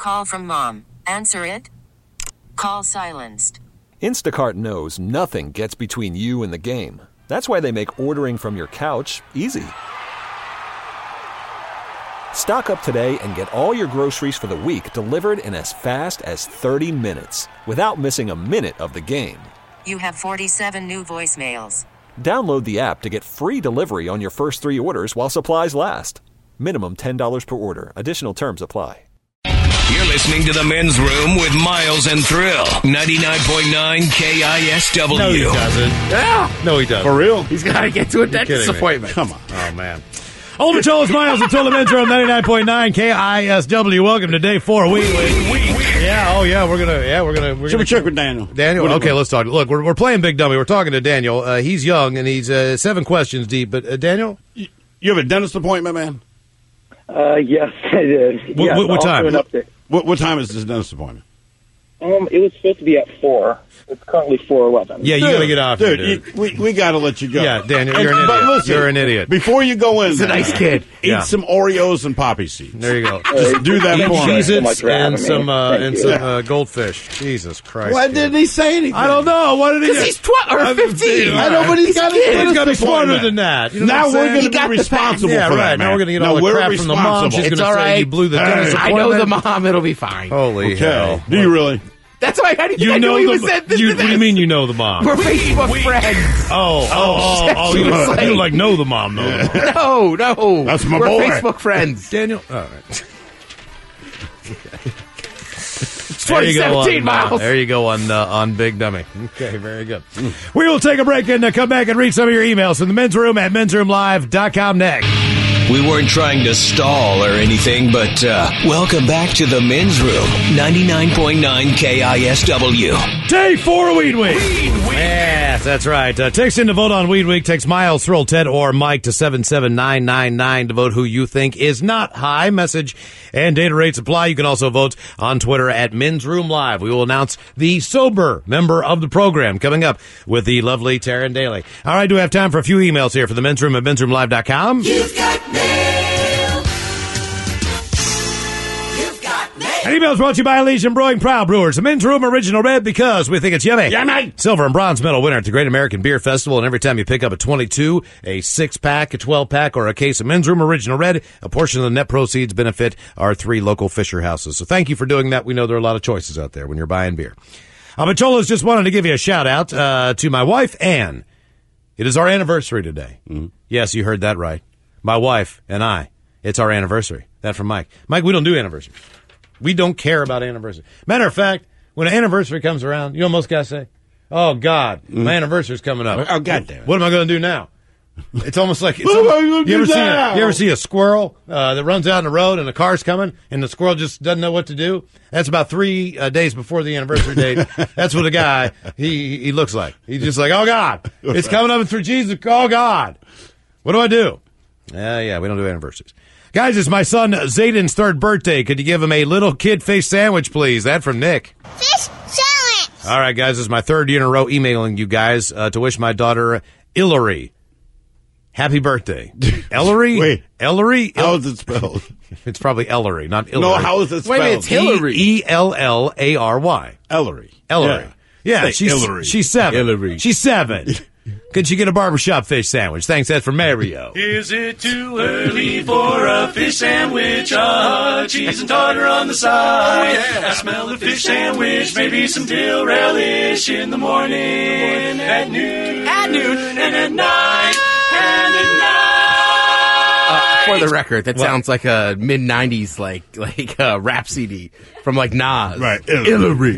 call from mom. Answer it. Call silenced. Instacart knows nothing gets between you and the game. That's why they make ordering from your couch easy. Stock up today and get all your groceries for the week delivered in as fast as 30 minutes without missing a minute of the game. You have 47 new voicemails. Download the app to get free delivery on your first 3 orders while supplies last. Minimum $10 per order. Additional terms apply. You're listening to The Men's Room with Miles and Thrill. 99.9 KISW. No, he doesn't. Yeah. No, he doesn't. For real? He's got to get to a dentist appointment. Come on. Oh, man. Old Macholas, Miles and Thrill, The Men's Room, 99.9 KISW. Welcome to day 4. Week. Yeah, we're gonna. Should we check with Daniel? Daniel, okay, let's talk. Look, we're playing Big Dummy. We're talking to Daniel. He's young and he's 7 questions deep. But Daniel, You have a dentist appointment, man? Yes, I did. What time? What time is this dentist appointment? It was supposed to be at 4. It's currently 4:11. Yeah, you got to get off here, dude. We got to let you go. Yeah, Daniel, you're an idiot. But listen, you're an idiot. Before you go in, he's a nice kid. Eat some Oreos and poppy seeds. There you go. Just do that for me. Cheez-Its and some goldfish. Jesus Christ. Why didn't he say anything? I don't know. What did he? Because he's 12 or 15. I know, but he's got to be smarter than that. You know now we're going to be got responsible yeah, for right. that, man. Now we're going to get all the crap from the mom. She's going to say you blew the dentist I appointment. know the mom. It'll be fine. Holy hell. Do you really? That's why I you know he said this. What do you mean you know the mom? We're Facebook friends. You like know the mom, though. No. That's my We're boy. Facebook friends. Daniel. All right. It's 2017, Miles. There you go on Big Dummy. Okay, very good. We will take a break and come back and read some of your emails from the Men's Room at mensroomlive.com next. We weren't trying to stall or anything, but welcome back to the Men's Room, 99.9 KISW. Day 4 Weed Week. Yes, that's right. Text in to vote on Weed Week. Text Miles, Thrill, Ted, or Mike to 77999 to vote who you think is not high. Message and data rates apply. You can also vote on Twitter at Men's Room Live. We will announce the sober member of the program coming up with the lovely Taryn Daly. All right, do we have time for a few emails here for the Men's Room at mensroomlive.com? You've got mail. You've got mail. An email is brought to you by Elysian Brewing, proud brewers. The Men's Room Original Red because we think it's yummy. Yummy. Silver and bronze medal winner at the Great American Beer Festival. And every time you pick up a 22, a 6-pack, a 12-pack, or a case of Men's Room Original Red, a portion of the net proceeds benefit our 3 local Fisher houses. So thank you for doing that. We know there are a lot of choices out there when you're buying beer. Macholas just wanted to give you a shout out to my wife, Ann. It is our anniversary today. Mm-hmm. Yes, you heard that right. My wife and I. It's our anniversary. That from Mike. Mike, we don't do anniversaries. We don't care about anniversaries. Matter of fact, when an anniversary comes around, you know what most guys say? Oh, God, my anniversary's coming up. Oh, God damn it. What am I going to do now? It's almost like What am I gonna do now? You ever see a squirrel that runs out in the road and the car's coming and the squirrel just doesn't know what to do? That's about 3 days before the anniversary date. That's what a guy he looks like. He's just like, oh God, it's coming up through Jesus. Oh God, what do I do? Yeah, we don't do anniversaries. Guys, it's my son Zayden's 3rd birthday. Could you give him a little kid face sandwich, please? That from Nick. Fish sandwich. All right, guys, this is my 3rd year in a row emailing you guys to wish my daughter Hillary happy birthday. Ellery? Wait. Ellery? How is it spelled? It's probably Ellery, not Hillary. No, how is it spelled? Wait, it's Hillary. Ellary. Ellery. Ellery. Yeah, Say Hillary. she's 7. Hillary. She's 7. Could she get a barbershop fish sandwich? Thanks, that's from Mario. Is it too early for a fish sandwich? Cheese and tartar on the side. Oh, yeah. I smell the fish sandwich, maybe some dill relish in the morning, at noon, and at night, and at night. For the record, that sounds like a mid-90s like rap CD from like Nas. Right. Hillary.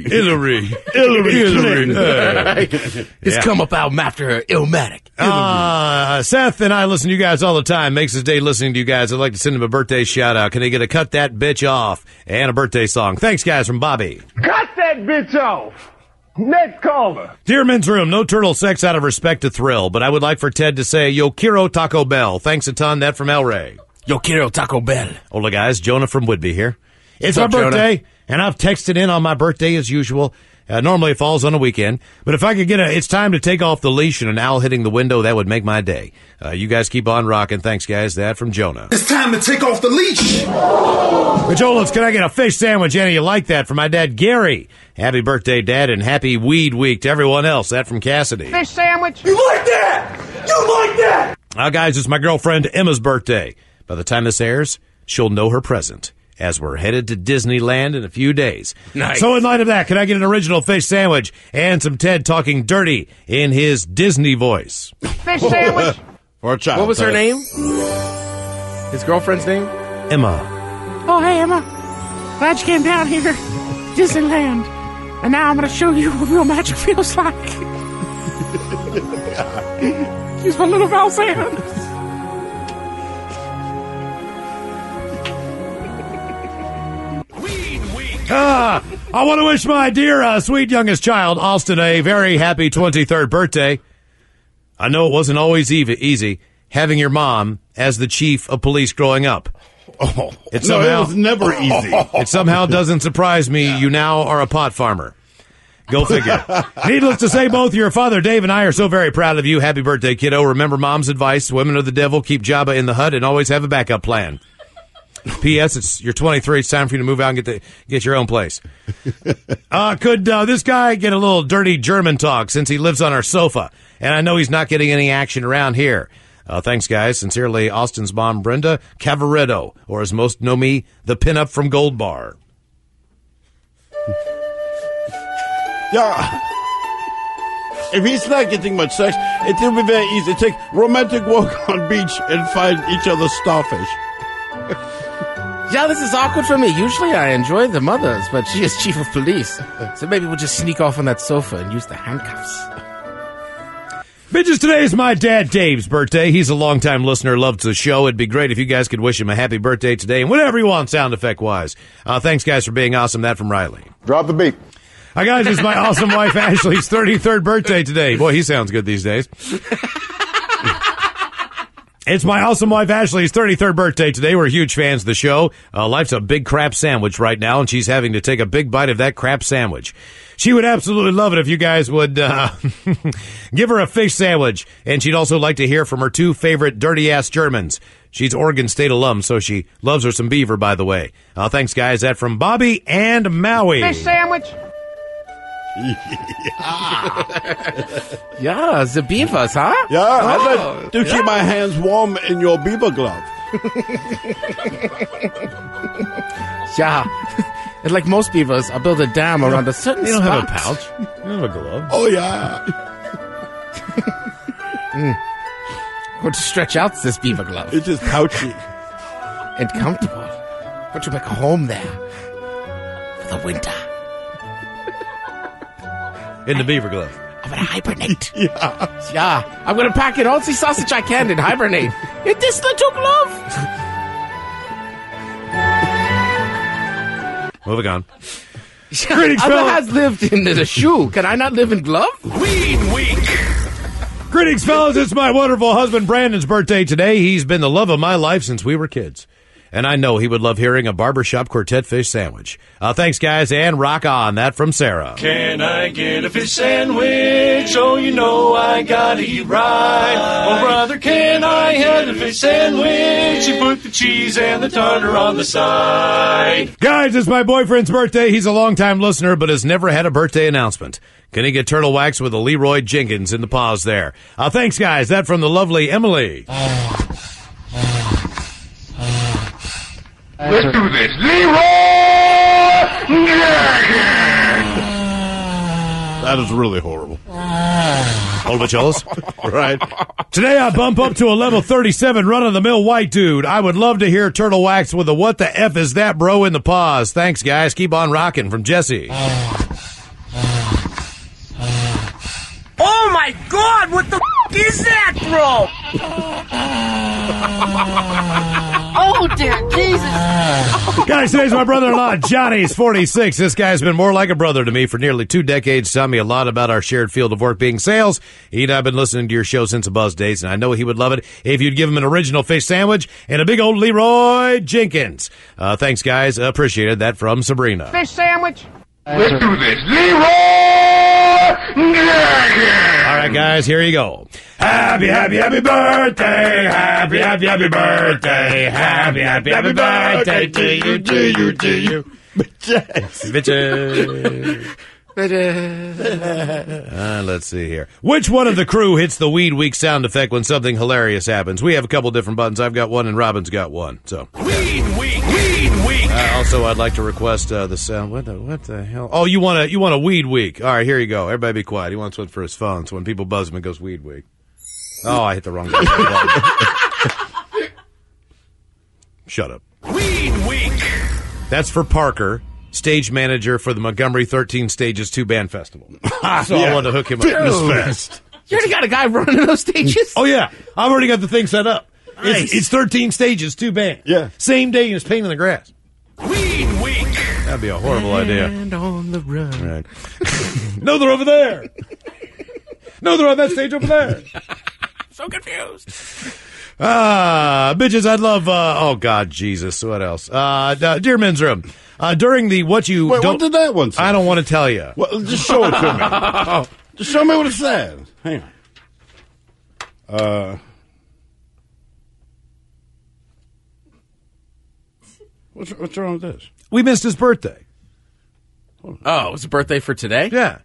His come up album after Illmatic. Seth and I listen to you guys all the time. Makes his day listening to you guys. I'd like to send him a birthday shout out. Can he get a cut that bitch off and a birthday song? Thanks, guys, from Bobby. Cut that bitch off. Next caller. Dear Men's Room, no turtle sex out of respect to Thrill, but I would like for Ted to say, Yo quiero Taco Bell. Thanks a ton. That from El Rey. Yo quiero Taco Bell. Hola, guys. Jonah from Whitby here. It's What's my up, birthday, and I've texted in on my birthday as usual. Normally it falls on a weekend, but if I could get it's time to take off the leash and an owl hitting the window, that would make my day. You guys keep on rocking. Thanks, guys. That from Jonah. It's time to take off the leash. Majolins, can I get a fish sandwich? Annie, you like that? From my dad, Gary. Happy birthday, Dad, and happy weed week to everyone else. That from Cassidy. Fish sandwich. You like that? You like that? Guys, it's my girlfriend Emma's birthday. By the time this airs, she'll know her present, as we're headed to Disneyland in a few days. Nice. So in light of that, can I get an original fish sandwich and some Ted talking dirty in his Disney voice? Fish sandwich. For a child. What was her name? His girlfriend's name? Emma. Oh, hey, Emma. Glad you came down here. Disneyland. And now I'm going to show you what real magic feels like. Use my little mouse hands. I want to wish my dear, sweet youngest child, Austin, a very happy 23rd birthday. I know it wasn't always easy having your mom as the chief of police growing up. It was never easy. It somehow doesn't surprise me you now are a pot farmer. Go figure. Needless to say, both your father, Dave, and I are so very proud of you. Happy birthday, kiddo. Remember Mom's advice, women are the devil, keep Jabba in the hut, and always have a backup plan. P.S. You're 23. It's time for you to move out and get your own place. Could this guy get a little dirty German talk since he lives on our sofa? And I know he's not getting any action around here. Thanks, guys. Sincerely, Austin's mom, Brenda Cavaretto, or as most know me, the pinup from Gold Bar. Yeah. If he's not getting much sex, it will be very easy. Take romantic walk on beach and find each other's starfish. Yeah, this is awkward for me. Usually I enjoy the mothers, but she is chief of police. So maybe we'll just sneak off on that sofa and use the handcuffs. Bitches, today is my dad Dave's birthday. He's a longtime listener, loves the show. It'd be great if you guys could wish him a happy birthday today and whatever you want sound effect wise. Thanks, guys, for being awesome. That from Riley. Drop the beat. Hi, guys. It's my awesome wife Ashley's 33rd birthday today. Boy, he sounds good these days. It's my awesome wife Ashley's 33rd birthday today. We're huge fans of the show. Life's a big crap sandwich right now, and she's having to take a big bite of that crap sandwich. She would absolutely love it if you guys would give her a fish sandwich, and she'd also like to hear from her two favorite dirty-ass Germans. She's Oregon State alum, so she loves her some beaver, by the way. Thanks, guys. That from Bobby and Maui. Fish sandwich. Yeah, the beavers, huh? Yeah, I'd like to keep my hands warm in your beaver glove. Yeah. And like most beavers, I'll build a dam around a certain spot. You don't have a pouch. You don't have a glove. Oh, yeah. Or to stretch out this beaver glove. It is pouchy. And comfortable. But to make a home there. For the winter. In the beaver glove. I'm gonna hibernate. Yeah. I'm gonna pack in all the sausage I can and hibernate. In this little glove. Moving on. Greetings, fellas. Has lived in the shoe. Can I not live in glove? Weed Week. Greetings, fellas. It's my wonderful husband Brandon's birthday today. He's been the love of my life since we were kids. And I know he would love hearing a barbershop quartet fish sandwich. Thanks, guys, and rock on. That from Sarah. Can I get a fish sandwich? Oh, you know I gotta eat right. Oh, brother, can I have a fish sandwich? You put the cheese and the tartar on the side. Guys, it's my boyfriend's birthday. He's a longtime listener, but has never had a birthday announcement. Can he get turtle wax with a Leroy Jenkins in the pause there? Thanks, guys. That from the lovely Emily. Let's do this. Leroy Jenkins! That is really horrible. Hold it, Jolis. Right. Today I bump up to a level 37 run-of-the-mill white dude. I would love to hear Turtle Wax with a what the F is that, bro, in the pause. Thanks, guys. Keep on rocking from Jesse. Oh my God! What the is that, bro? Oh dear Jesus! Guys, today's my brother-in-law, Johnny's 46. This guy's been more like a brother to me for nearly 2 decades. Taught me a lot about our shared field of work being sales. He and I have been listening to your show since the Buzz days, and I know he would love it if you'd give him an original fish sandwich and a big old Leroy Jenkins. Thanks, guys. Appreciated that from Sabrina. Fish sandwich. Let's do this. Leroy Jenkins! All right, guys, here you go. Happy, happy, happy birthday. Happy, happy, happy birthday. Happy, happy, happy birthday to you, to you, to you. Bitches. Let's see here. Which one of the crew hits the Weed Week sound effect when something hilarious happens? We have a couple different buttons. I've got one and Robin's got one. So Weed Week, Weed Week. Also, I'd like to request the sound. What the hell? Oh, you want a Weed Week? All right, here you go. Everybody, be quiet. He wants one for his phone. So when people buzz him, it goes Weed Week. Oh, I hit the wrong button. Shut up. Weed Week. That's for Parker, stage manager for the Montgomery 13 Stages 2 Band Festival. So I wanted to hook him up. Fitness Fest. You already got a guy running those stages? Oh, yeah. I've already got the thing set up. Nice. It's 13 stages, 2 bands. Yeah. Same day as Pain in the Grass. Weed Week. That'd be a horrible idea. And on the run. Right. No, they're over there. No, they're on that stage over there. So confused. Bitches, I'd love, oh God, Jesus, what else? Dear Men's Room, during the what did that one say? I don't want to tell you. Well, just show it to me. Just show me what it says. Hang on. What's wrong with this? We missed his birthday. Oh, it was a birthday for today? Yeah.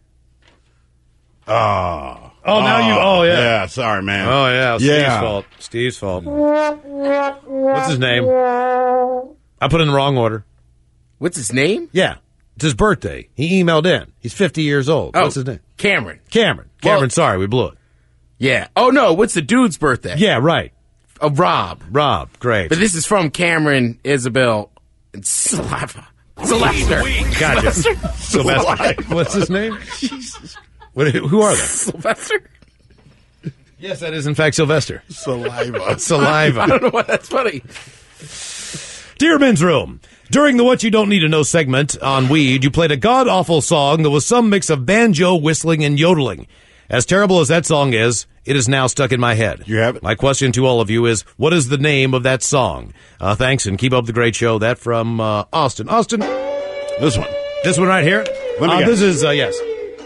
Oh, now you, oh yeah. Yeah, sorry, man. Oh yeah, Yeah. Steve's fault. What's his name? I put in the wrong order. What's his name? Yeah. It's his birthday. He emailed in. He's 50 years old. Oh, What's his name? Cameron. Cameron, sorry, we blew it. Yeah. Oh, no, what's the dude's birthday? Yeah, right. Rob. Rob, great. But this is from Cameron, Isabel, and Sylvester. Gotcha. Sylvester. What's his name? Jesus. Who are they? Sylvester? Yes, that is in fact Sylvester. Saliva. Saliva. I don't know why that's funny. Dear Men's Room, during the What You Don't Need to Know segment on Weed, you played a god-awful song that was some mix of banjo, whistling, and yodeling. As terrible as that song is, it is now stuck in my head. You have it? My question to all of you is, what is the name of that song? Thanks, and keep up the great show. That from Austin. Austin? This one. This one right here? Let me This guess. is, yes.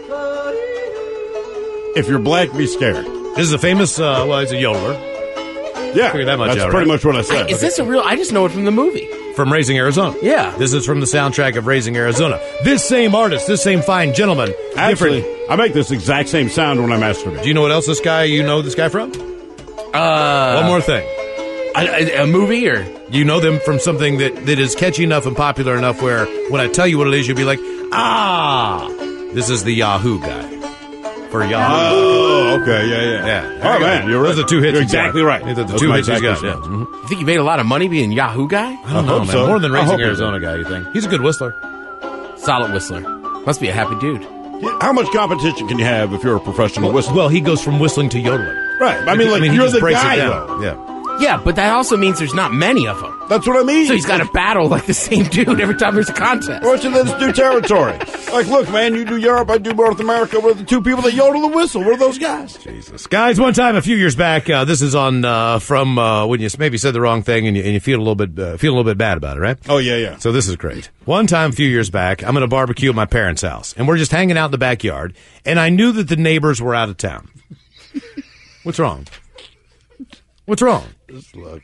If you're black, be scared. This is a famous, well, he's a yodeler. Yeah, Figured that much that's out, pretty right? much what I said. Is this a real? I just know it from the movie. From Raising Arizona. Yeah. This is from the soundtrack of Raising Arizona. This same artist, this same fine gentleman. Actually, different. I make this exact same sound when I masturbate. Do you know what else this guy from? One more thing. A movie or? You know them from something that is catchy enough and popular enough where when I tell you what it is, you'll be like, ah, this is the Yahoo guy. For Yahoo. Oh, okay, yeah. Oh, man, you're right. Those are the two hits. You're he's got. exactly right. Those are the Those two are my hits he's got. exact Yeah. ones. Mhm. You think you made a lot of money being Yahoo guy? I don't know, man. so. More than I Raising hope you Arizona guy, you think? He's a good whistler. Solid whistler. Must be a happy dude. How much competition can you have if you're a professional whistler? Well, he goes from whistling to yodeling. Right. I mean, he you're just the breaks guy, it though. down. Yeah. Yeah, but that also means there's not many of them. That's what I mean. So he's got to battle like the same dude every time there's a contest. Why don't you let us do territory? Like, look, man, you do Europe, I do North America. We're the two people that yodel and whistle. We're those guys. Jesus. Guys, one time a few years back, this is on from when you maybe said the wrong thing and you feel a little bit bad about it, right? Oh, yeah. So this is great. One time a few years back, I'm at a barbecue at my parents' house, and we're just hanging out in the backyard, and I knew that the neighbors were out of town. What's wrong? What's wrong? Just look.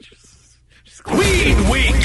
Weed Week.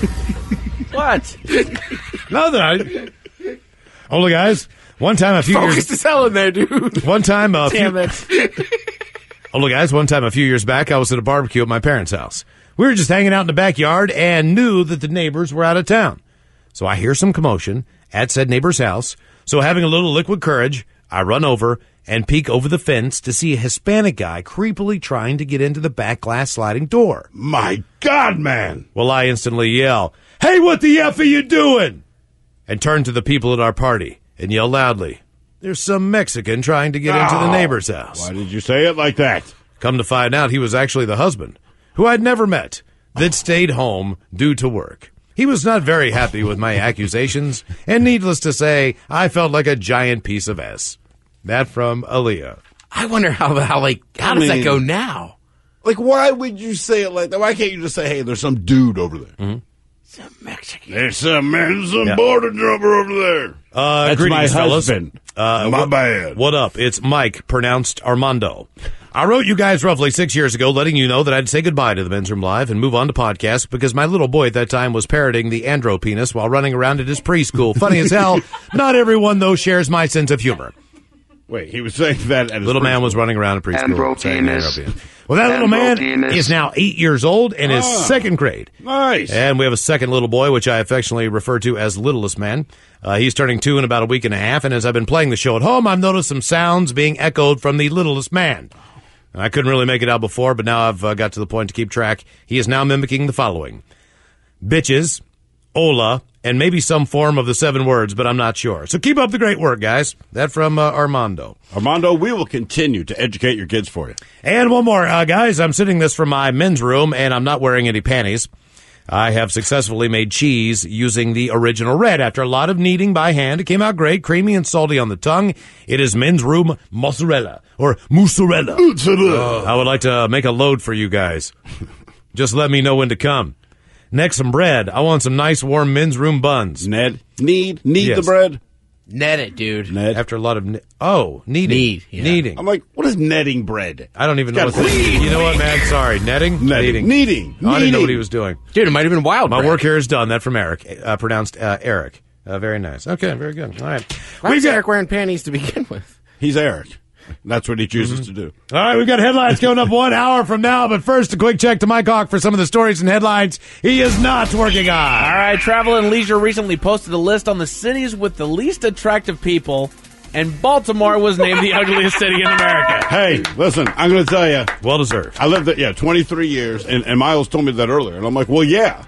What? Nothing. Oh, look, guys. One time a few Focused as hell in there, dude. One time Damn it. Oh, look, guys. One time a few years back, I was at a barbecue at my parents' house. We were just hanging out in the backyard and knew that the neighbors were out of town. So I hear some commotion at said neighbor's house. So having a little liquid courage, I run over and peek over the fence to see a Hispanic guy creepily trying to get into the back glass sliding door. My God, man. Well, I instantly yell, "Hey, what the F are you doing?" And turn to the people at our party and yell loudly, "There's some Mexican trying to get into the neighbor's house." Why did you say it like that? Come to find out, he was actually the husband, who I'd never met, that stayed home due to work. He was not very happy with my accusations, and needless to say, I felt like a giant piece of S. That from Aaliyah. I wonder how does that go now? Like, why would you say it like that? Why can't you just say, hey, there's some dude over there? Some Mexican. There's some border jumper over there. That's greetings, my fellas. husband. My bad. What up? It's Mike, pronounced Armando. I wrote you guys roughly 6 years ago letting you know that I'd say goodbye to the Men's Room Live and move on to podcasts because my little boy at that time was parroting the andro penis while running around at his preschool. Funny as hell. Not everyone, though, shares my sense of humor. Wait, he was saying that at his little man was running around at preschool. saying andro penis. Well, that little man is now 8 years old and is second grade. Nice. And we have a second little boy, which I affectionately refer to as Littlest Man. He's turning 2 in about a week and a half, and as I've been playing the show at home, I've noticed some sounds being echoed from the Littlest Man. I couldn't really make it out before, but now I've got to the point to keep track. He is now mimicking the following. Bitches, hola, and maybe some form of the 7 words, but I'm not sure. So keep up the great work, guys. That from Armando. Armando, we will continue to educate your kids for you. And one more, guys. I'm sitting this from my men's room, and I'm not wearing any panties. I have successfully made cheese using the original red. After a lot of kneading by hand, it came out great, creamy and salty on the tongue. It is men's room mozzarella, or mozzarella. I would like to make a load for you guys. Just let me know when to come. Next, some bread. I want some nice, warm men's room buns. Need the bread? Net it, dude. Net. After a lot of kneading. Kneading. I'm like, what is netting bread? I don't even know what that is. You know what, man? Sorry. Netting? Kneading. Oh, I didn't know what he was doing. Dude, it might have been wild My bread. work here is done. That from Eric. Pronounced Eric. Very nice. Okay, very good. All right. Why is Eric wearing panties to begin with? He's Eric. That's what he chooses to do. All right, we've got headlines coming up 1 hour from now, but first a quick check to Mike Hawk for some of the stories and headlines he is not working on. All right, Travel and Leisure recently posted a list on the cities with the least attractive people, and Baltimore was named the ugliest city in America. Hey, listen, I'm going to tell you. Well deserved. I lived there, 23 years, and Miles told me that earlier, and I'm like, well, yeah.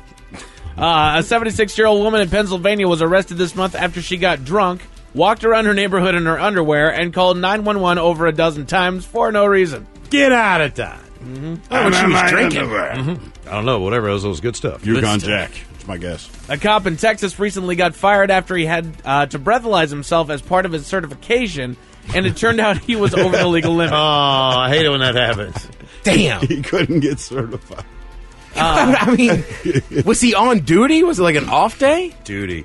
A 76-year-old woman in Pennsylvania was arrested this month after she got drunk, walked around her neighborhood in her underwear, and called 911 over a dozen times for no reason. Get out of town. Oh, when she was drinking. I don't know. Whatever. It was good stuff. Yukon Jack. That's my guess. A cop in Texas recently got fired after he had to breathalyze himself as part of his certification, and it turned out he was over the legal limit. Oh, I hate it when that happens. Damn. He couldn't get certified. I mean, was he on duty? Was it like an off day? Duty.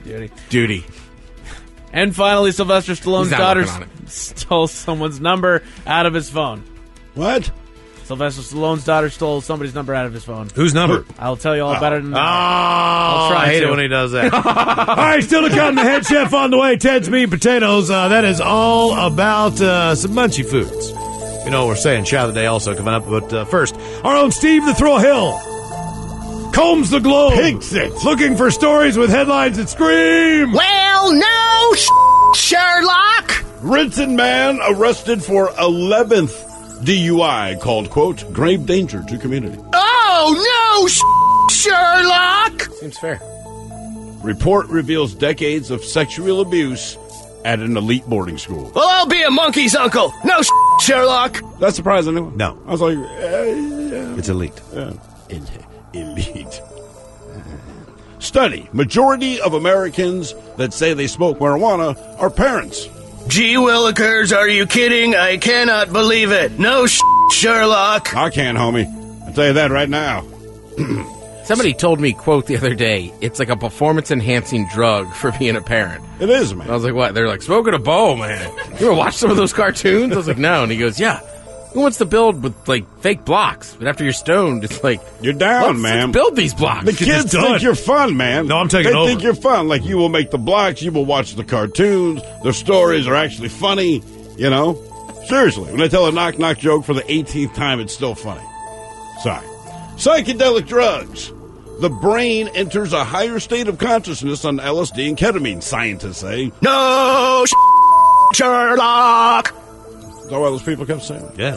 And finally, Sylvester Stallone's He's not daughter working on it. stole someone's number out of his phone. What? Sylvester Stallone's daughter stole somebody's number out of his phone. Whose number? I'll tell you all about it in I'll try I hate to. it when he does that. All right, still to come, the head chef on the way, Ted's Meat and Potatoes. That is all about some munchy foods. You know, we're saying Shout of the Day also coming up, but first, our own Steve the Thrill Hill combs the globe. Pigs it. Looking for stories with headlines that scream. Well, no, Sherlock. Rinson man arrested for 11th DUI called, quote, grave danger to community. Oh, no, Sherlock. Seems fair. Report reveals decades of sexual abuse at an elite boarding school. Well, I'll be a monkey's uncle. No, Sherlock. That surprised anyone? No. I was like, It's elite. Elite. Study. Majority of Americans that say they smoke marijuana are parents. Gee willikers, are you kidding? I cannot believe it. No, Sherlock. I can't, homie. I'll tell you that right now. Somebody told me, quote, the other day, it's like a performance-enhancing drug for being a parent. It is, man. I was like, what? They're like, smoking a bowl, man. You ever watch some of those cartoons? I was like, no. And he goes, yeah. Who wants to build with, like, fake blocks? But after you're stoned, it's like... You're down, man. Let's build these blocks. The kids think you're fun, man. No, I'm taking over. They think you're fun. Like, you will make the blocks, you will watch the cartoons, the stories are actually funny, you know? Seriously, when I tell a knock-knock joke for the 18th time, it's still funny. Sorry. Psychedelic drugs. The brain enters a higher state of consciousness on LSD and ketamine, scientists say. No, Sherlock. Is that why those people kept saying it? Yeah.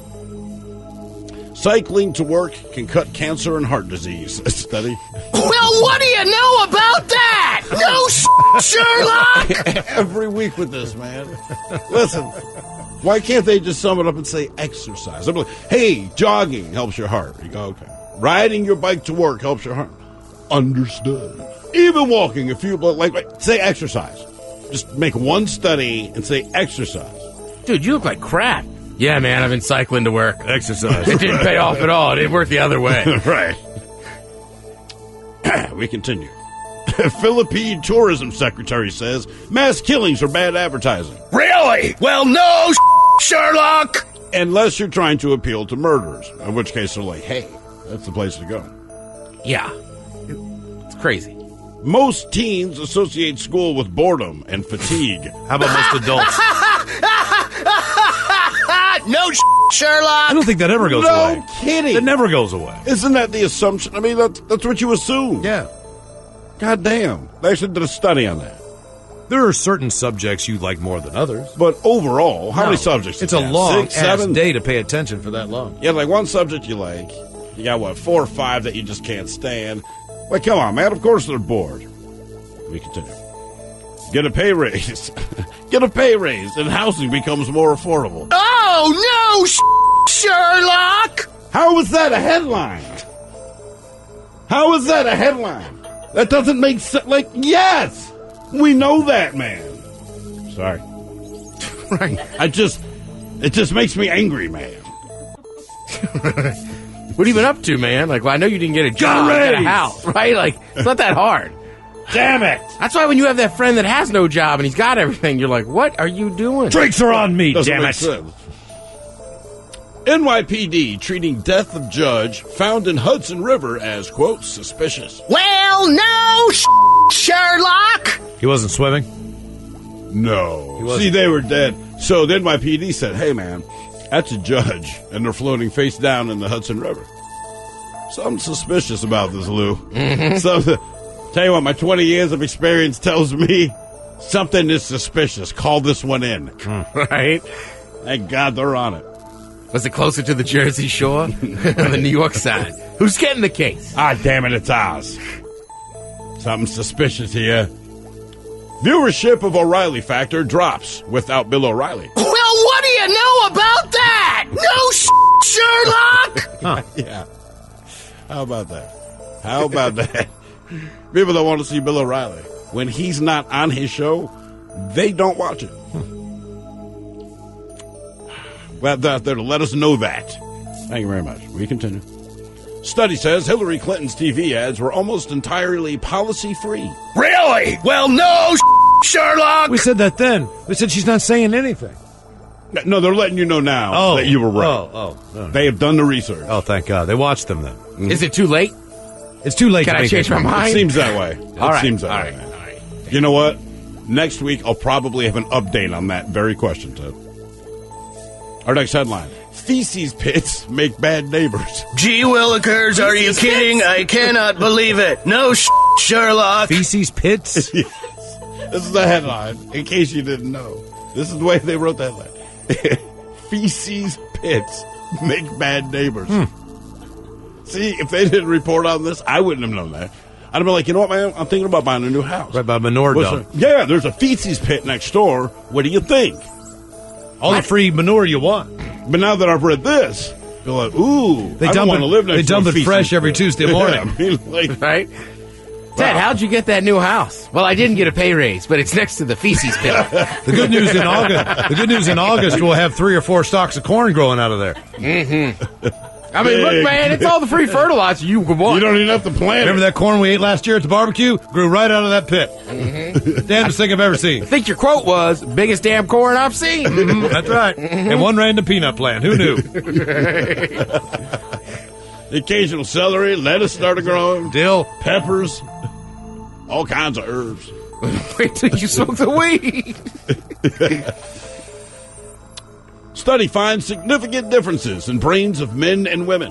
Cycling to work can cut cancer and heart disease. A study. Well, what do you know about that? No, Sherlock. Every week with this, man. Listen, why can't they just sum it up and say exercise? I'm like, hey, jogging helps your heart. You go, okay. Riding your bike to work helps your heart. Understood. Even walking, if you like, say exercise. Just make one study and say exercise. Dude, you look like crap. Yeah, man, I've been cycling to work. Exercise. It didn't pay off at all. It didn't work the other way. Right. We continue. Philippine tourism secretary says mass killings are bad advertising. Really? Well, no, Sherlock. Unless you're trying to appeal to murderers, in which case they're like, hey, that's the place to go. Yeah. It's crazy. Most teens associate school with boredom and fatigue. How about most adults? No, Sherlock. I don't think that ever goes away. No kidding. It never goes away. Isn't that the assumption? I mean, that's what you assume. Yeah. God damn. They actually did a study on that. There are certain subjects you like more than others. But overall, how many subjects? It's do a you have? long 6, 7 day to pay attention for that long. Yeah, like one subject you like. You got, what, 4 or 5 that you just can't stand. Like, come on, man. Of course they're bored. We continue. Get a pay raise. Get a pay raise, and housing becomes more affordable. Oh, no, Sherlock! How is that a headline? How is that a headline? That doesn't make sense. Like, yes! We know that, man. Sorry. Right. It just makes me angry, man. What have you been up to, man? Like, well, I know you didn't get a job, get a house, right? Like, it's not that hard. Damn it! That's why when you have that friend that has no job and he's got everything, you're like, what are you doing? Drinks are on me, Doesn't damn make it. sense. NYPD treating death of judge found in Hudson River as, quote, suspicious. Well, no, Sherlock. He wasn't swimming? No. See, they were dead. So the NYPD said, hey, man, that's a judge, and they're floating face down in the Hudson River. Something suspicious about this, Lou. Tell you what, my 20 years of experience tells me something is suspicious. Call this one in. Right? Thank God they're on it. Was it closer to the Jersey Shore or the New York side? Who's getting the case? Ah, damn it, it's ours. Something suspicious here. Viewership of O'Reilly Factor drops without Bill O'Reilly. Well, what do you know about that? No, Sherlock. Yeah. How about that? How about that? People that want to see Bill O'Reilly, when he's not on his show, they don't watch it. Well, they're there to let us know that. Thank you very much. We continue. Study says Hillary Clinton's TV ads were almost entirely policy-free. Really? Well, no, Sherlock. We said that then. We said she's not saying anything. No, they're letting you know now that you were right. No. They have done the research. Oh, thank God. They watched them then. Mm-hmm. Is it too late? It's too late. Can I change my mind? It seems that way. All right. Seems that All way. right. All right. You know what? Next week, I'll probably have an update on that very question, too. Our next headline. Feces pits make bad neighbors. Gee willikers, are you kidding? I cannot believe it. No, Sherlock. Feces pits? Yes. This is the headline, in case you didn't know. This is the way they wrote that headline. Feces pits make bad neighbors. See, if they didn't report on this, I wouldn't have known that. I'd have been like, you know what, man? I'm thinking about buying a new house. Right by manure dump. Yeah, there's a feces pit next door. What do you think? All the free manure you want. But now that I've read this, you're like, ooh, I don't want to live next They dump to a it fresh every pit. Tuesday morning. Yeah, I mean, like, Right? Dad, how'd you get that new house? Well, I didn't get a pay raise, but it's next to the feces pit. The good news in August, we'll have 3 or 4 stalks of corn growing out of there. I mean, look, man, it's all the free fertilizer you could want. You don't even have to plant Remember it. that corn we ate last year at the barbecue? Grew right out of that pit. Damnedest thing I've ever seen. I think your quote was, biggest damn corn I've seen. That's right. And one random peanut plant. Who knew? The occasional celery, lettuce started growing, Dill. peppers, all kinds of herbs. Wait till you smoke the weed. Study finds significant differences in brains of men and women.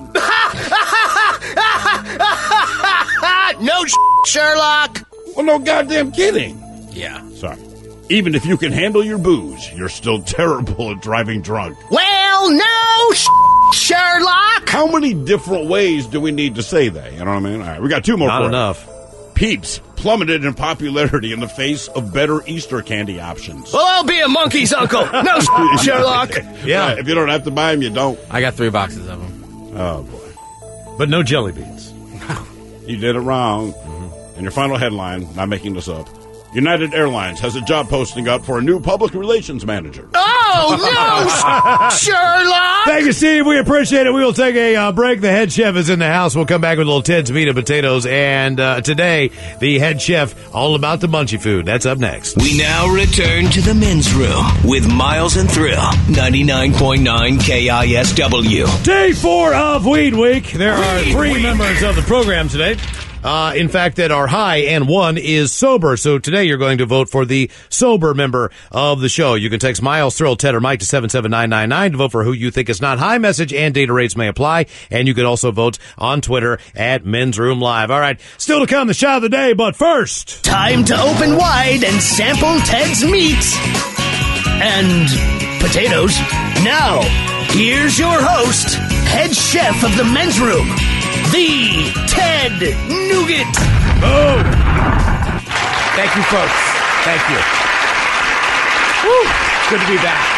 No, Sherlock. Well, no goddamn kidding. Yeah. Sorry. Even if you can handle your booze, you're still terrible at driving drunk. Well, no, Sherlock. How many different ways do we need to say that? You know what I mean? All right, we got 2 more. Not for you. enough. Peeps plummeted in popularity in the face of better Easter candy options. Well, I'll be a monkey's uncle. No, Sherlock. Yeah. Right, if you don't have to buy them, you don't. I got 3 boxes of them. Oh, boy. But no jelly beans. You did it wrong. And your final headline, not making this up, United Airlines has a job posting up for a new public relations manager. Oh, no, Sherlock! Thank you, Steve. We appreciate it. We will take a break. The head chef is in the house. We'll come back with a little Ted's Meat and Potatoes. And today, the head chef, all about the munchy food. That's up next. We now return to the men's room with Miles and Thrill, 99.9 KISW. Day 4 of Weed Week. There are 3 members of the program today. In fact, that are high, and 1 is sober. So today you're going to vote for the sober member of the show. You can text Miles, Thrill, Ted, or Mike to 77999 to vote for who you think is not high. Message and data rates may apply. And you can also vote on Twitter at Men's Room Live. All right, still to come, the shot of the day, but first... Time to open wide and sample Ted's meat and potatoes. Now, here's your host, head chef of the Men's Room, the Ted Nugent. Oh! Thank you, folks. Thank you. Woo! Good to be back.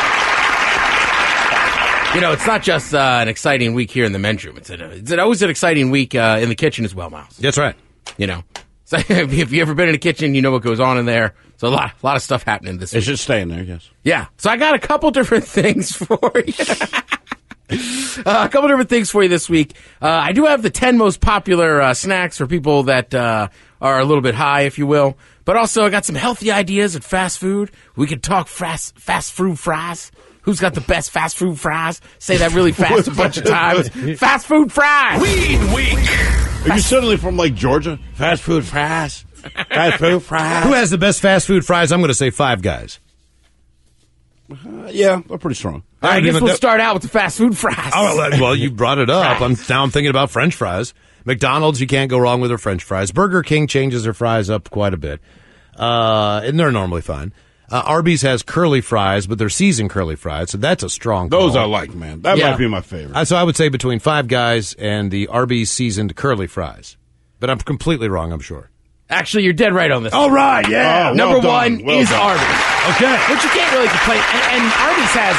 You know, it's not just an exciting week here in the men's room. It's always an exciting week in the kitchen as well, Miles. That's right. You know, so if you ever been in a kitchen, you know what goes on in there. So a lot of stuff happening this week. It's just staying there, yes. Yeah. So I got a couple different things for you. A couple different things for you this week. I do have the 10 most popular snacks for people that are a little bit high, if you will. But also, I got some healthy ideas at fast food. We could talk fast food fries. Who's got the best fast food fries? Say that really fast a bunch of times. Fast food fries. Weed Week. Are you suddenly from, like, Georgia? Fast food fries. Fast food fries. Who has the best fast food fries? I'm going to say Five Guys. Yeah, they're pretty strong. I guess we'll start out with the fast food fries. Oh, well, you brought it up. Now I'm thinking about French fries. McDonald's, you can't go wrong with their French fries. Burger King changes their fries up quite a bit. And they're normally fine. Arby's has curly fries, but they're seasoned curly fries, so that's a strong call. Those I like, man. That might be my favorite. So I would say between Five Guys and the Arby's seasoned curly fries. But I'm completely wrong, I'm sure. Actually, you're dead right on this. All right, yeah. Number one is Arby's. Okay. Which you can't really complain. And Arby's has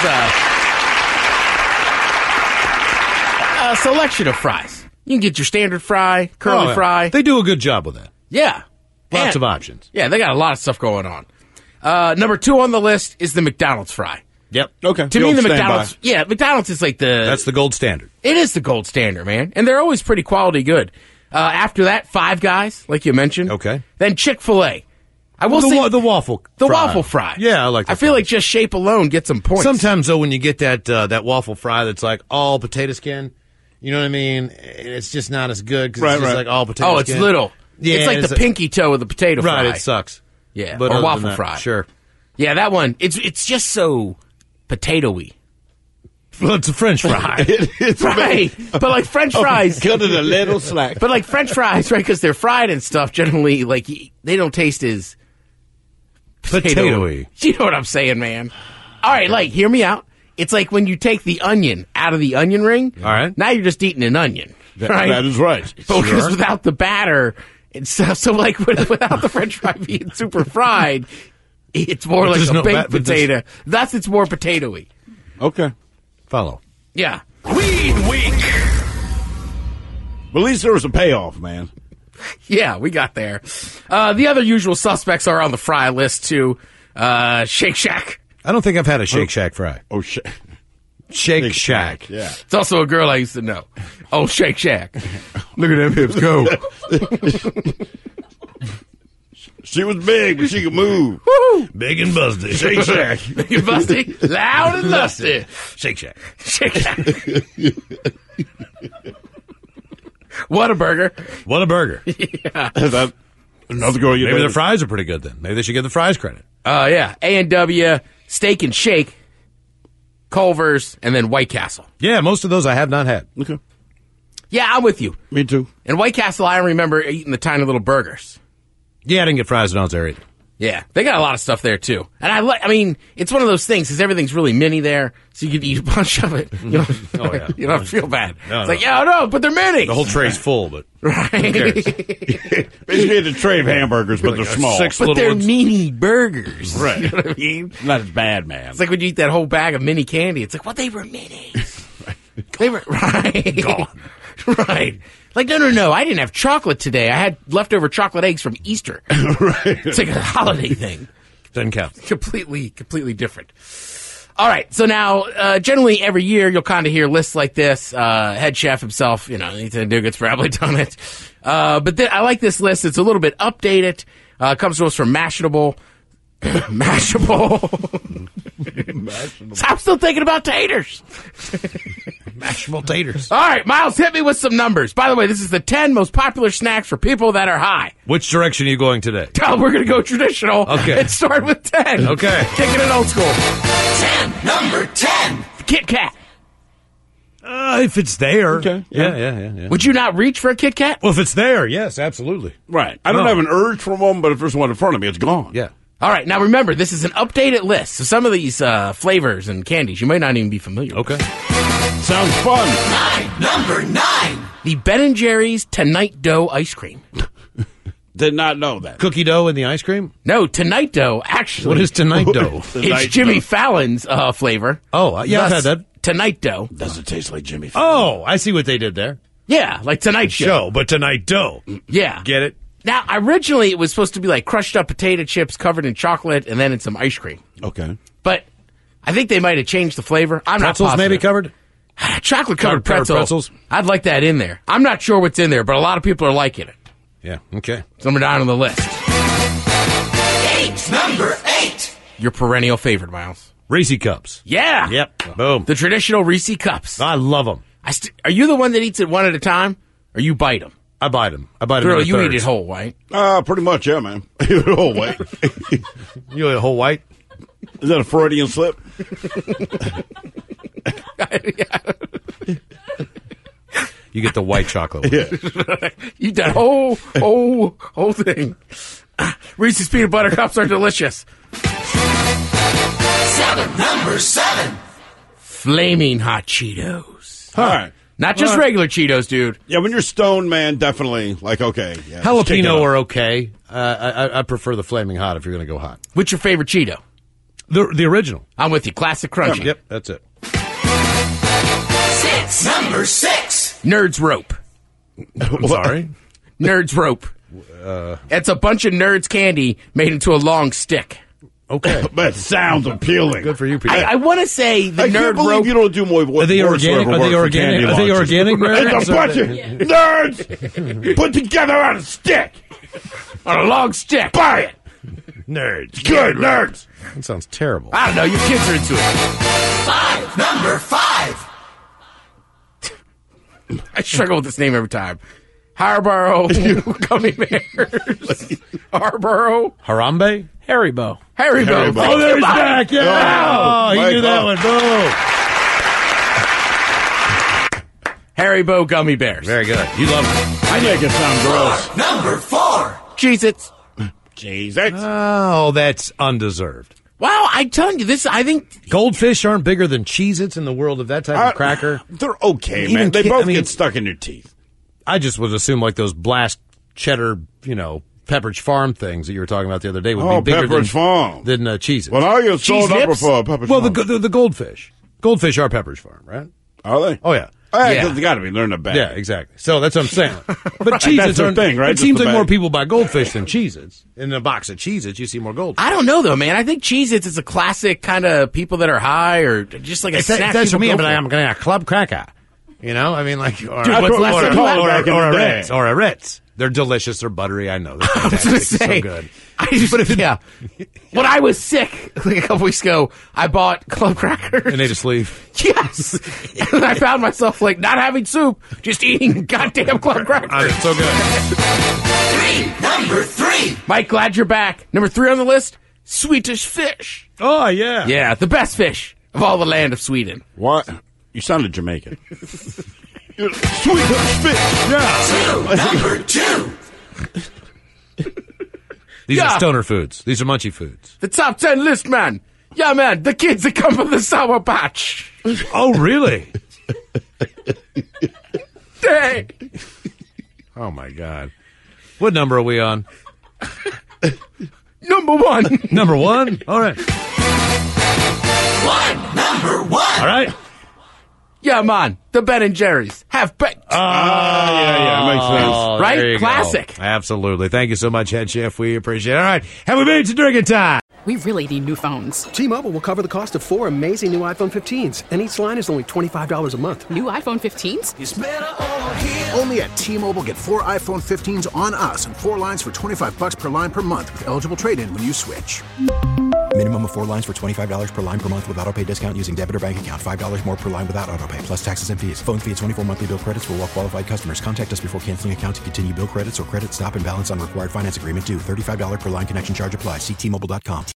a selection of fries. You can get your standard fry, curly fry. They do a good job with that. Yeah. Lots of options. Yeah, they got a lot of stuff going on. Number 2 on the list is the McDonald's fry. Yep. Okay. To me, the McDonald's... Yeah, McDonald's is like the... That's the gold standard. It is the gold standard, man. And they're always pretty quality good. After that, Five Guys, like you mentioned. Okay. Then Chick-fil-A. I will say... The waffle The waffle fry. Yeah, I like that. I feel like just shape alone gets some points. Sometimes, though, when you get that waffle fry that's like all potato skin, you know what I mean? It's just not as good because it's just like all potato skin. Oh, it's little. Yeah, it's like the pinky toe of the potato fry. Right, it sucks. Yeah, But or other waffle than that, fry. Sure. Yeah, that one, it's just so potato-y. Well, it's a French fry. It's right. But like French fries. Cut it a little slack. But like French fries, right, because they're fried and stuff, generally, like, they don't taste as potato-y. You know what I'm saying, man? All right, like, hear me out. It's like when you take the onion out of the onion ring. All right. Now you're just eating an onion. Right? That is right. But because without the batter, it's so like without the French fry being super fried, it's more like a baked potato. Thus, it's more potato-y. Okay. Follow. Yeah. Weed Week. But at least there was a payoff, man. Yeah, we got there. The other usual suspects are on the fry list, too. Shake Shack. I don't think I've had a Shake Shack fry. Oh, shit. Shake Shack. Yeah. It's also a girl I used to know. Oh, Shake Shack. Look at them hips go. She was big, but she could move. Woo! Big and busty. Shake Shack. Big and busty. Loud and lusty. Shake Shack. Shake Shack. What a burger. What a burger. Yeah. That, another girl you Maybe their fries are pretty good then. Maybe they should get the fries credit. Yeah. A&W, Steak and Shake, Culver's, and then White Castle. Yeah, most of those I have not had. Okay. Yeah, I'm with you. Me too. And White Castle, I remember eating the tiny little burgers. Yeah, I didn't get fries when I was there either. Yeah, they got a lot of stuff there too, and I mean, it's one of those things because everything's really mini there, so you could eat a bunch of it. You don't, you don't feel bad. It's like, yeah, no, but they're mini. The whole tray's full, but right. Basically, it's a tray of hamburgers, but they're small. But they're mini burgers. Right. You know what I mean? Not as bad, man. It's like when you eat that whole bag of mini candy. It's like, well, they were minis. They were right. Gone. Right. Like, no. I didn't have chocolate today. I had leftover chocolate eggs from Easter. Right. It's like a holiday thing. Doesn't count. Completely different. All right, so now, generally every year you'll kind of hear lists like this. Head chef himself, Ethan Dugan's probably done it. But I like this list. It's a little bit updated. Comes to us from Mashable. Mashable. I'm still thinking about taters. Mashable taters. All right, Miles, hit me with some numbers. By the way, this is the 10 most popular snacks for people that are high. Which direction are you going today? We're going to go traditional. Okay. And start with 10. Okay. Taking it old school. 10. Number 10. Kit Kat. If it's there. Okay. Yeah. Would you not reach for a Kit Kat? Well, if it's there, yes, absolutely. Right. I don't have an urge for one, but if there's one in front of me, it's gone. Yeah. All right, now remember, this is an updated list. So some of these flavors and candies you might not even be familiar with. Okay. Sounds fun. 9. Number 9. The Ben & Jerry's Tonight Dough Ice Cream. Did not know that. Cookie dough in the ice cream? No, Tonight Dough, actually. What is Tonight Dough? It's Jimmy Fallon's flavor. Oh, yeah, I've had that. Tonight Dough. Does it taste like Jimmy Fallon? Oh, I see what they did there. Yeah, like Tonight Show. But Tonight Dough. Yeah. Get it? Now, originally it was supposed to be like crushed up potato chips covered in chocolate and then in some ice cream. Okay. But I think they might have changed the flavor. I'm Pretzels not positive. maybe covered? Chocolate covered Covered pretzels. I'd like that in there. I'm not sure what's in there, but a lot of people are liking it. Yeah, okay. It's number 9 on the list. 8. Number 8. Your perennial favorite, Miles. Reese Cups. Yeah. Yep. Boom. The traditional Reese Cups. I love them. Are you the one that eats it one at a time, or you bite them? I bite them. I bite them. Girl, you eat it whole, right? Pretty much, yeah, man. You eat it whole white. You eat it whole white? Is that a Freudian slip? You get the white chocolate. Yeah. You eat that whole thing. Reese's peanut butter cups are delicious. 7. Number 7. Flaming hot Cheetos. All right. Not just regular Cheetos, dude. Yeah, when you're stoned, man, definitely, like, okay. Yeah, Jalapeno are okay. I prefer the flaming hot if you're going to go hot. What's your favorite Cheeto? The original. I'm with you. Classic Crunchy. Yep, that's it. 6. Number 6. Nerds Rope. I'm sorry? Nerds Rope. It's a bunch of Nerds candy made into a long stick. Okay. That sounds appealing. Good for you, Peter. I want to say the I Nerd can't believe Rope. you don't do more. Are they organic? Are they organic? Are they organic nerds? It's a bunch of nerds put together on a stick. On a long stick. Buy it. Nerds. Good nerds. That sounds terrible. I don't know. Your kids are into it. 5. Number 5. I struggle with this name every time. Haribo gummy bears. Haribo. Harambe? Haribo. Haribo. Oh, there he's back. Yeah. Oh, he knew that one. Boom. Haribo gummy bears. Very good. You love it. I make it sound gross. Number 4. Cheez-Its. Jesus. Oh, that's undeserved. Wow, I'm telling you, I think... Goldfish aren't bigger than Cheez-Its in the world of that type of cracker. They're okay, Even man. They ki- both I mean- get stuck in your teeth. I just would assume like those blast cheddar, Pepperidge Farm things that you were talking about the other day would be bigger Pepperidge Farm. than Cheez-Its. Well, I get sold up Nips? for Pepperidge Well, Farm. the goldfish. Goldfish are Pepperidge Farm, right? Are they? Oh, yeah. Yeah. They got to be. They're in the bag. Yeah, exactly. So that's what I'm saying. But Right, Cheez-Its that's the aren't. thing, right? It Just seems the like more bag. people buy goldfish than Cheez-Its. In a box of Cheez-Its, you see more goldfish. I don't know, though, man. I think Cheez-Its is a classic kind of people that are high or just like a snack. That's for people me, go but for. I'm going to club cracker. I mean, like, or, Dude, what's less than that? or a Ritz. Or a Ritz. They're delicious. They're buttery. I know. They're I was fantastic. going to say, so good. When I was sick, like a couple weeks ago, I bought club crackers. And ate a sleeve. Yes. And I found myself, like, not having soup, just eating goddamn club crackers. It's so good. 3. Number 3. Mike, glad you're back. Number 3 on the list, Swedish fish. Oh, yeah. Yeah, the best fish of all the land of Sweden. What? You sounded Jamaican. Sweet fish. Yeah. Number 2. These Yeah. are stoner foods. These are munchy foods. The top 10 list, man. Yeah, man, the kids that come from the Sour Patch. Oh, really? Dang. Oh, my God. What number are we on? Number 1. Number 1? All right. Number 1. All right. Yeah, man, the Ben & Jerry's. Half baked. Yeah, makes sense. Right? There you go. Classic. Absolutely. Thank you so much, Head Chef. We appreciate it. All right. Have we made it to drinking time? We really need new phones. T-Mobile will cover the cost of 4 amazing new iPhone 15s, and each line is only $25 a month. New iPhone 15s? It's better over here. Only at T-Mobile, get 4 iPhone 15s on us and 4 lines for $25 per line per month with eligible trade-in when you switch. Minimum of 4 lines for $25 per line per month with autopay discount using debit or bank account. $5 more per line without autopay, plus taxes and fees. Phone fee at 24 monthly bill credits for well-qualified customers. Contact us before canceling account to continue bill credits or credit stop and balance on required finance agreement due. $35 per line connection charge applies. See T-Mobile.com.